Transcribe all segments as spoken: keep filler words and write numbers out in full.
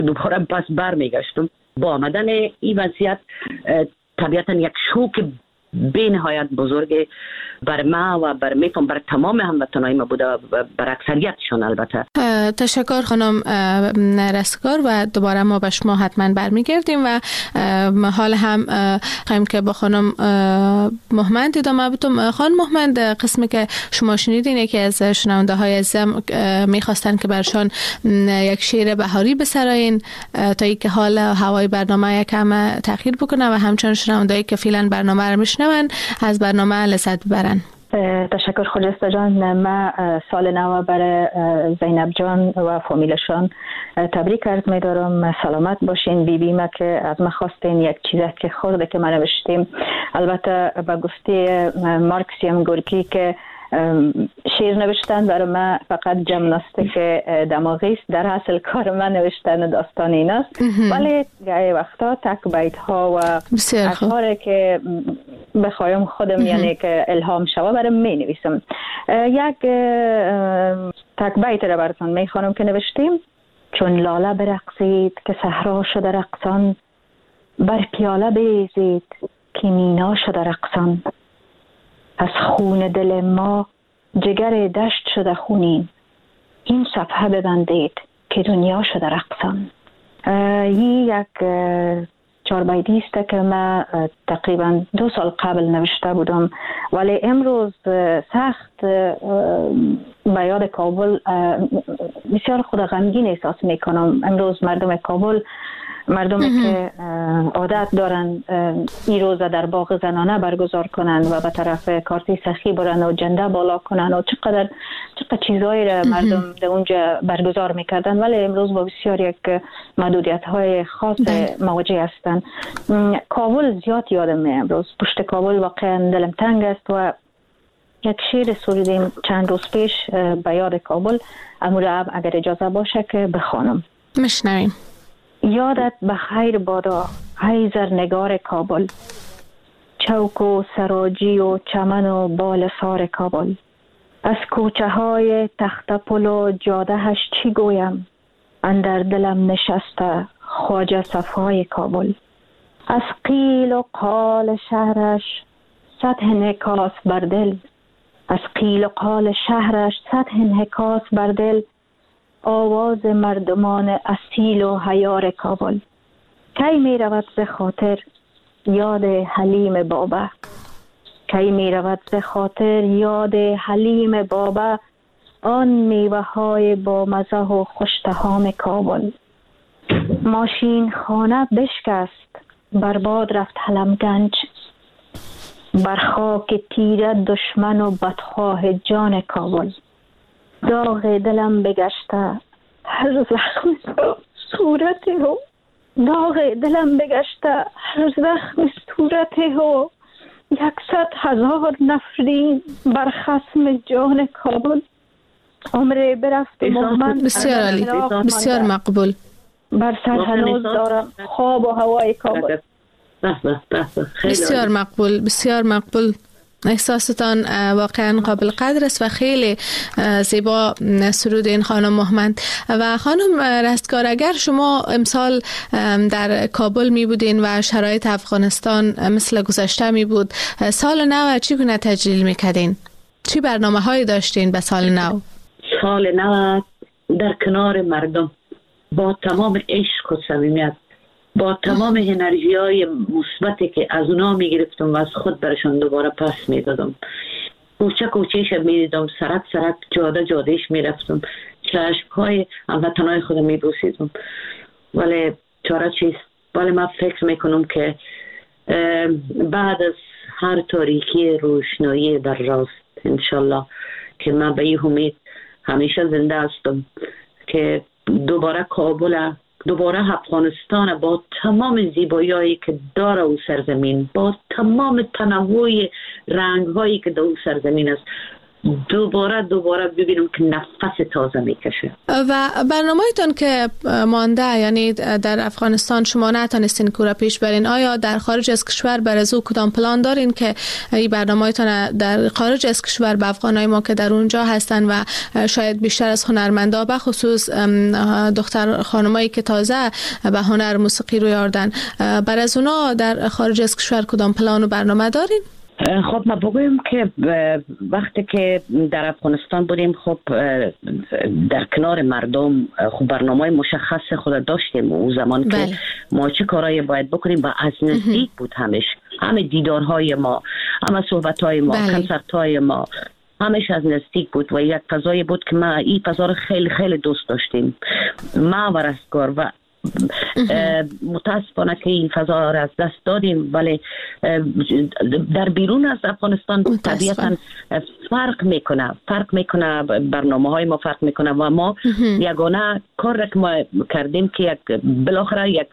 دوباره پس بر میگشتم. با آمدن این وضعیت طبیعتا یک شوک به نهایت بزرگ بر ما و بر میتونم بر تمام هموطنای ما بوده، بر اکثریتشان. البته تشکر خانم رستگار و دوباره ما به شما حتما برمیگردیم و حال هم خواهیم که با خانم مهمند ادامه بدیم. خانم مهمند، قسمی که شما شنیدین یکی از شنونده های عزیزم میخواستن که برشان یک شعر بهاری بسرایین تا ای که حال هوای برنامه یکم تغییر بکنه و همچنان شنوندهایی که فعلا برنامه رو میشنون از برنامه لذت ببرن. تشکر خجسته جان. من سال نو برای زینب جان و فامیلشان تبریک عرض می دارم. سلامت باشین. بی بی ما که از ما خواستین یک چیزی که خورده که ما نوشتیم، البته با گفته مارکسیم گورکی که شعر نوشتن برای من فقط جمناستیک دماغی است، در اصل کار من نوشتن داستان این است، ولی گاهی وقتا تک بیت ها و اشعاری که بخوایم خودم یعنی که الهام شوه برای می نویسم. یک تک بیت را براتون می خوانم که نوشتیم: چون لاله برقصید که صحرا شده رقصان، بر پیاله بیزید که مینا شده رقصان، از خون دل ما جگر دشت شده خونین، این صفحه ببندید که دنیا شده رقصان. این یک چهار بیتی است که من تقریبا دو سال قبل نوشته بودم، ولی امروز سخت به یاد کابل بسیار خود غمگین احساس میکنم. امروز مردم کابل، مردمی که عادت دارن این روزه در باغ زنانه برگزار کنن و به طرف کارتی سخی برن و جنده بالا کنن و چقدر چقدر چیزایی را مردم در اونجا برگزار میکردن، ولی امروز با بسیار یک محدودیت های خاص مواجه هستن. کابل زیاد یادم می امروز. پشت کابل واقعا دلم تنگ است و یک شعر سرودیم چند روز پیش به یاد کابل، امروز اگر اجازه باشه که بخوانم. مشنویم. یادت به خیر بادا ای زرنگار کابل، چوک و سراجی و چمن و بال سار کابل. از کوچه های تخت پل و جادهش چی گویم، اندر دلم نشسته خواجه صفای کابل. از قیل و قال شهرش صد انعکاس بر دل، از قیل و قال شهرش صد انعکاس بر دل، آواز مردمان اصیل و حیار کابل. کی می رود ز خاطر یاد حلیم بابا، کی می رود ز خاطر یاد حلیم بابا، آن میوه های با مزه و خوشتهام کابل. ماشین خانه بشکست برباد رفت حلم گنج، بر خاک تیره دشمن و بدخواه جان کابل. داغ دلم بگشته هر زخم صورته هو، داغ دلم بگشته هر زخم صورته هو، یکصد هزار نفرین بر خصم جان کابل. عمر برفت محمد بسیار عالی، بسیار مقبول. بر سر هنوز دارم خواب و هوای کابل. بسیار مقبول، بسیار مقبول. احساستان واقعا قابل قدر است و خیلی زیبا سرود این خانم مهمند. و خانم رستگار، اگر شما امسال در کابل می بودین و شرایط افغانستان مثل گذشته می بود، سال نو چگونه تجلیل می کردین؟ چی برنامه هایی داشتین به سال نو؟ سال نو در کنار مردم با تمام عشق و صمیمیت، با تمام انرژی های مثبتی که از اونا می گرفتم و از خود برشان دوباره پس می دادم. کوچه کوچهش می دیدم، سرک سرک جاده جادهش می رفتم، چشم های هموطنای خودم می بوسیدم. ولی چاره چیست؟ ولی من فکر می کنم که بعد از هر تاریکی روشنایی در راست انشالله که من به این امید همیشه زنده هستم که دوباره کابل، دوباره افغانستان با تمام زیبایی‌هایی که داره او سرزمین، با تمام تنوع رنگ‌هایی که در او سرزمین است، دوباره دوباره ببینم که نفس تازه میکشه. و برنامه‌تون که مانده، یعنی در افغانستان شما نتونستین کورا پیش برین، آیا در خارج از کشور برازو کدام پلان دارین که این برنامه‌تون در خارج از کشور به افغانای ما که در اونجا هستن و شاید بیشتر از هنرمندا به خصوص دختر خانمایی که تازه به هنر موسیقی روی آوردن، برای اونا در خارج از کشور کدام پلان و برنامه دارین؟ خب ما بگویم که وقتی که در افغانستان بودیم، خب در کنار مردم خب برنامه مشخص خود داشتیم اون زمان. بله. که ما چه کارایی باید بکنیم و از نزدیک بود همش، همه دیدارهای ما، همه صحبتهای ما، بله. کنسرتهای ما همش از نزدیک بود و یک فضایی بود که ما این فضا رو خیلی خیلی دوست داشتیم، ما و رستگار. و متاسفانه که این فضا را از دست دادیم، ولی در بیرون از افغانستان طبیعتا فرق میکنه فرق میکنه برنامه های ما فرق میکنه و ما یگانه کار را که ما کردیم که یک بالاخره یک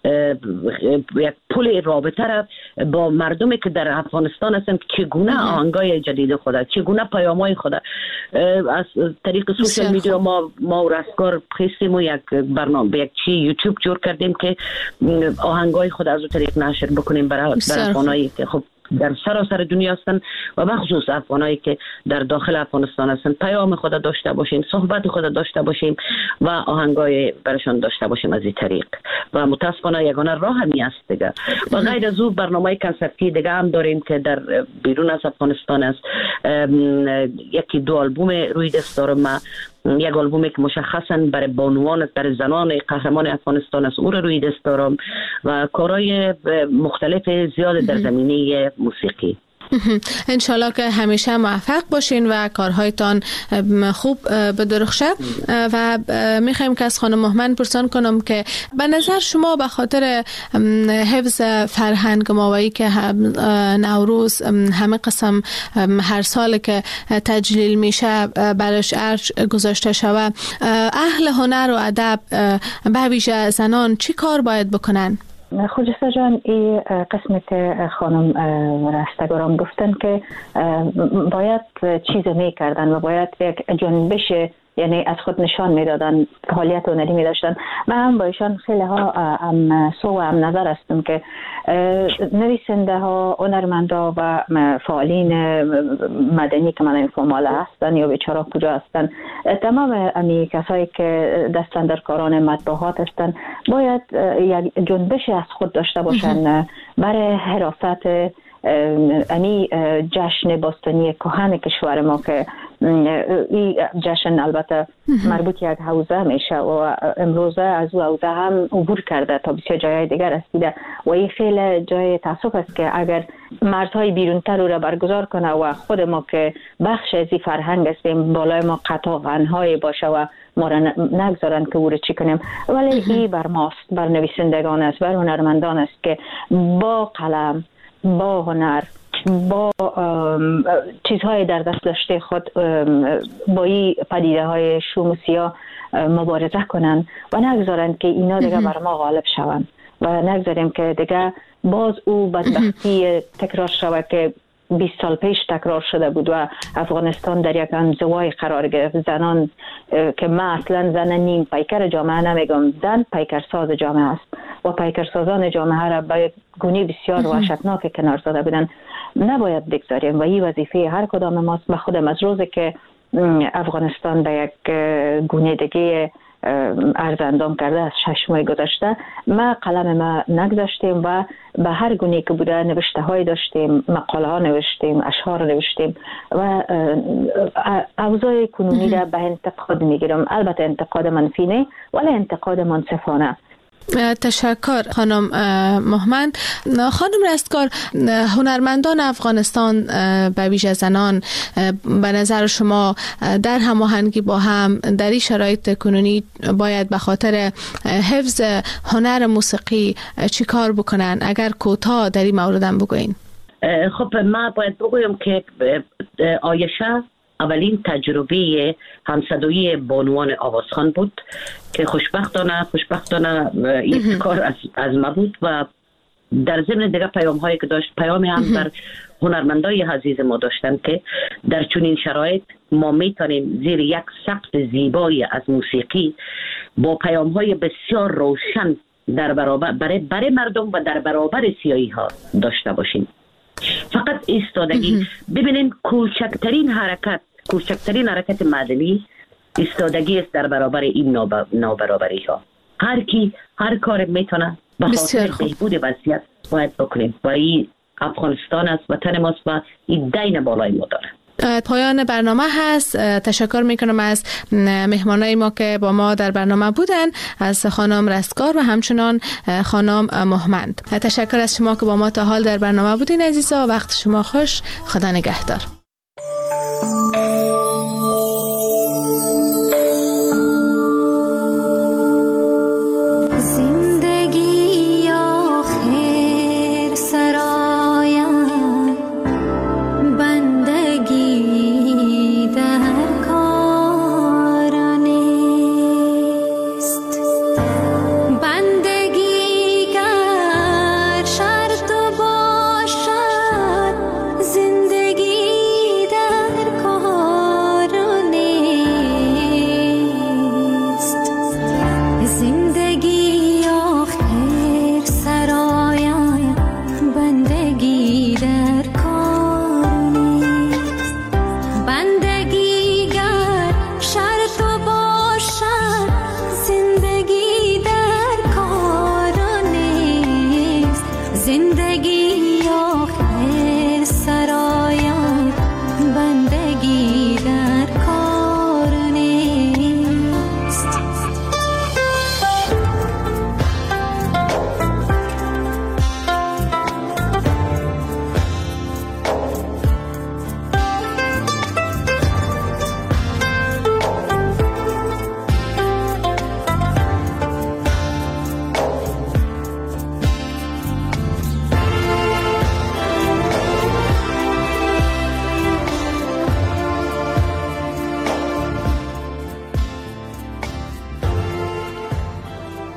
یک پل رابطه را با مردمی که در افغانستان هستند چگونه آهنگای جدید خود، چگونه پیام‌های خود از طریق سوشال میدیا ما ما رستگار خیستیم و یک برنامه یک چی یوتیوب جور کردیم که آهنگای خود از اون طریق نشر بکنیم برای افغانایی که خب در سراسر دنیا هستن و بخصوص افغانایی که در داخل افغانستان هستن، پیام خود داشته باشیم، صحبت خود داشته باشیم و آهنگای برشان داشته باشیم از این طریق. و متاسفانه یگانه راه همی است دیگه. و غیر از اون برنامه کنسرتی دیگه هم داریم که در بیرون از افغانستان است. یکی دو آلبوم روی دست دارم ما، یک آلبومی که مشخصاً برای بانوان، برای زنان قهرمان افغانستان است، او رو روی دست دارم و کارهای مختلف زیاد در زمینه موسیقی. انشالله که همیشه موفق باشین و کارهایتان خوب بدرخشه. و میخوایم که از خانم مهمند پرسان کنم که به نظر شما به خاطر حفظ فرهنگ ما که نوروز همه قسم هر سال که تجلیل میشه برش ارج گذاشته شوه، اهل هنر و ادب به ویژه زنان چی کار باید بکنن؟ خجسته جان، این قسمی که خانم رستگارم گفتن که باید چیز میکردن و باید یک جنبش، یعنی از خود نشان میدادن، فعالیت هنری میداشتن. من هم با ایشان خیلی ها هم سو و هم نظر هستم که نویسنده ها، هنرمندا و فعالین مدنی که من اینفورمال هستن یا بیچاره کجا هستن، تمام امی کسایی که دستن در کاران مطبوعات هستن باید یک جنبش از خود داشته باشن برای حراست امی جشن باستانی کهن کشور ما که این جشن البته مربوط یک حوزه میشه و امروزه از او حوزه هم عبور کرده تا بسیار جای دیگر رسیده و این خیلی جای تاسف است که اگر مرزهای بیرونتر رو را برگزار کنه و خود ما که بخش از این فرهنگ هستیم بالای ما قطاعنهای باشه و ما را نگذارن که او را چی کنیم. ولی این بر ماست، بر نویسندگان است، بر هنرمندان است که با قلم، با هنر، با چیزهای در دست داشته خود با این پدیده های شوم و سیاه مبارزه کنن و نگذارن که اینا دیگه بر ما غالب شون و نگذاریم که دیگه باز او بدبختی تکرار شود که بیست سال پیش تکرار شده بود و افغانستان در یک انزوای قرار گرفت. زنان که من اصلا زن نیم پیکر جامعه نمیگم، زن پیکرساز جامعه است و پیکرسازان جامعه را به گونه بسیار وحشتناک کنار زده بودن. نباید بگذاریم و این وظیفه هر کدام ماست. من خودم از روزی که افغانستان به یک گونه دیگه ارزاندام کرده از شش ماه گذشته، ما قلم ما نگذاشتیم و به هر گونه که بوده نوشته های داشتیم، مقاله ها نوشتیم، اشعار نوشتیم و اوضاع کنونی را به انتقاد میگیرم. البته انتقاد منفی نه ولی انتقاد منصفانه. تشکر خانم مهمند. خانم رستگار، هنرمندان افغانستان به ویژه زنان به نظر شما در هماهنگی با هم در این شرایط کنونی باید به خاطر حفظ هنر موسیقی چی کار بکنن؟ اگر کوتاه در این مورد هم بگوین. خب ما باید بگویم که آیشه اولین تجربه همصدایی بانوان آوازخوان بود که خوشبختانه خوشبختانه این کار از, از ما بود و در ضمن دیگه پیام هایی که داشت، پیامی هم بر هنرمندای عزیز ما داشتن که در چنین شرایط ما میتونیم زیر یک سقف زیبایی از موسیقی با پیام های بسیار روشن در برابر برای, برای مردم و در برابر سیاهی ها داشته باشیم. فقط ایستادگی، ببینین کوچکترین حرکت کوچکترین حرکت مدنی ایستادگی است در برابر این نابرابری ها. هر کی هر کار میتونه به خاطر بهبود وضعیت باید بکنیم و این افغانستان است، وطن ماست و این دین بالای ما داره. پایان برنامه هست. تشکر میکنم از مهمانای ما که با ما در برنامه بودن، از خانم رستگار و همچنان خانم مهمند. تشکر از شما که با ما تا حال در برنامه بودین عزیزا. وقت شما خوش. خدا نگهدار.